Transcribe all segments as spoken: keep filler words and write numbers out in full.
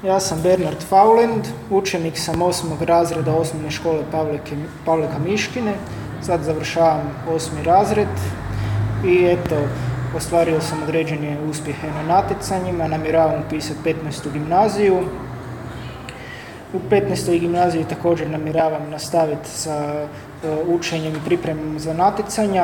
Ja sam Bernard Faulend, učenik sam osmog razreda osnovne škole Pavlika Miškine. Sad završavam osmi razred i eto, ostvario sam određene uspjehe na natjecanjima, namjeravam upisati petnaestu gimnaziju. U petnaestoj gimnaziji također namjeravam nastaviti sa uh, učenjem i pripremom za natjecanja.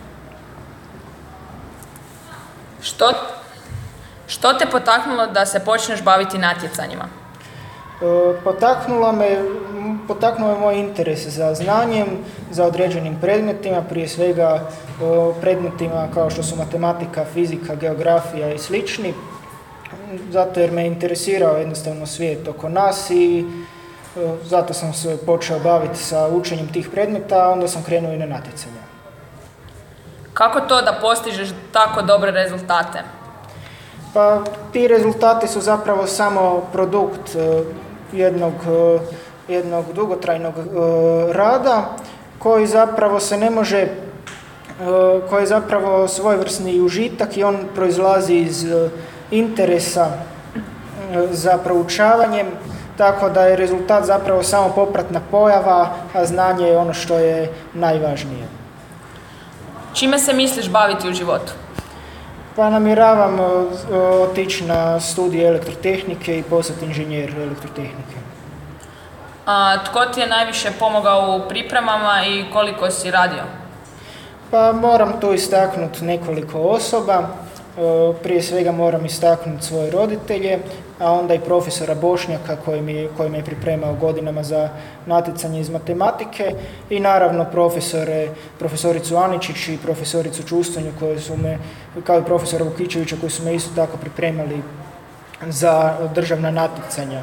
Što, što te potaknulo da se počneš baviti natjecanjima? Uh, potaknulo me, potaknulo me moj interes za znanjem, za određenim predmetima, prije svega uh, predmetima kao što su matematika, fizika, geografija i slični. Zato jer me interesirao jednostavno svijet oko nas i uh, zato sam se počeo baviti sa učenjem tih predmeta, a onda sam krenuo i na natjecanja. Kako to da postižeš tako dobre rezultate? Pa ti rezultati su zapravo samo produkt uh, jednog, uh, jednog dugotrajnog uh, rada koji zapravo se ne može, uh, koji je zapravo svojevrsni užitak i on proizlazi iz uh, interesa za proučavanjem, tako da je rezultat zapravo samo popratna pojava, a znanje je ono što je najvažnije. Čime se misliš baviti u životu? Pa namjeravam otići na studij elektrotehnike i postati inženjer elektrotehnike. A tko ti je najviše pomogao u pripremama i koliko si radio? Pa moram tu istaknuti nekoliko osoba. Prije svega moram istaknuti svoje roditelje, a onda i profesora Bošnjaka koji mi, koji me je pripremao godinama za natjecanje iz matematike i naravno profesore, profesoricu Aničić i profesoricu Čustonju koji su me, kao i profesora Vukičevića koji su me isto tako pripremali za državna natjecanja.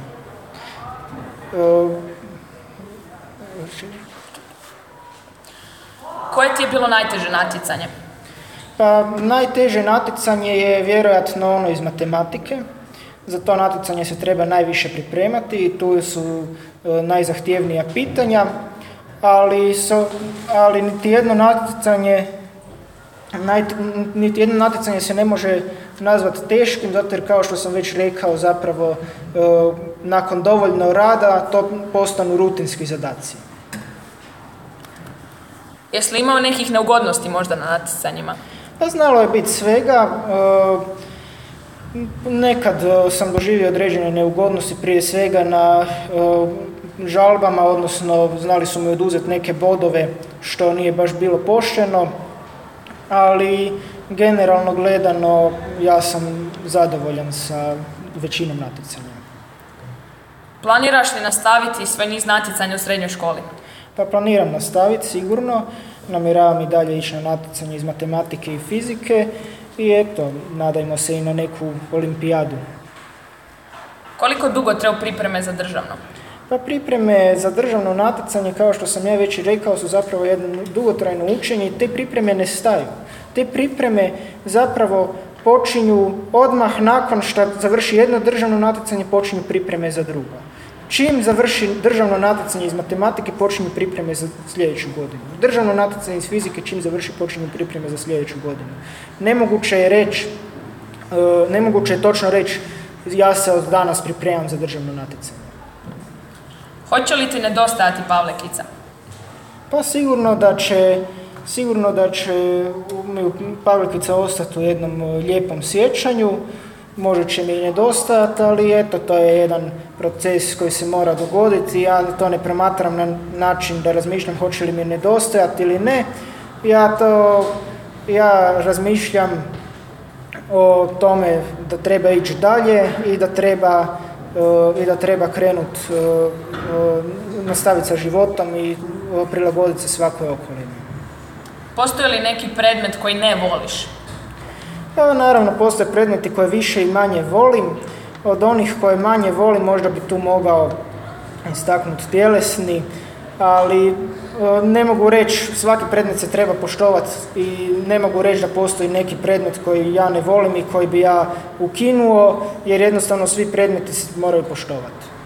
Koje ti je bilo najteže natjecanje? Pa najteže natjecanje je vjerojatno ono iz matematike. Za to natjecanje se treba najviše pripremati i tu su e, najzahtjevnija pitanja, ali, so, ali niti jedno natjecanje naj, niti jedno natjecanje se ne može nazvati teškim, zato jer kao što sam već rekao zapravo e, nakon dovoljno rada to postanu rutinski zadaci. Jesi li imao nekih neugodnosti možda na natjecanjima? Pa znalo je biti svega. Nekad sam doživio određene neugodnosti, prije svega na žalbama, odnosno znali su mi oduzeti neke bodove što nije baš bilo pošteno, ali generalno gledano ja sam zadovoljan sa većinom natjecanja. Planiraš li nastaviti svoj niz natjecanja u srednjoj školi? Pa planiram nastaviti sigurno, namjeravam i dalje ići na natjecanje iz matematike i fizike i eto, nadajmo se i na neku olimpijadu. Koliko dugo treba pripreme za državno? Pa pripreme za državno natjecanje, kao što sam ja već i rekao, su zapravo jedno dugotrajno učenje i te pripreme ne staju. Te pripreme zapravo počinju odmah nakon što završi jedno državno natjecanje, počinju pripreme za drugo. Čim završi državno natjecanje iz matematike, počinju pripreme za sljedeću godinu. Državno natjecanje iz fizike, čim završi, počinju pripreme za sljedeću godinu. Nemoguće je reći, nemoguće je točno reći, ja se od danas pripremam za državno natjecanje. Hoće li ti nedostajati Pavlekica? Pa sigurno da će, sigurno da će Pavlekica ostati u jednom lijepom sjećanju. Možda će mi i nedostajati, ali eto, to je jedan proces koji se mora dogoditi. Ja to ne promatram na način da razmišljam hoće li mi nedostajati ili ne. Ja to, ja razmišljam o tome da treba ići dalje i da treba, uh, i da treba krenuti, uh, uh, nastaviti sa životom i uh, prilagoditi se svakoj okolini. Postoji li neki predmet koji ne voliš? Pa, naravno, postoje predmeti koje više i manje volim. Od onih koje manje volim možda bi tu mogao istaknuti tjelesni, ali ne mogu reći, svaki predmet se treba poštovati i ne mogu reći da postoji neki predmet koji ja ne volim i koji bi ja ukinuo, jer jednostavno svi predmeti se moraju poštovati.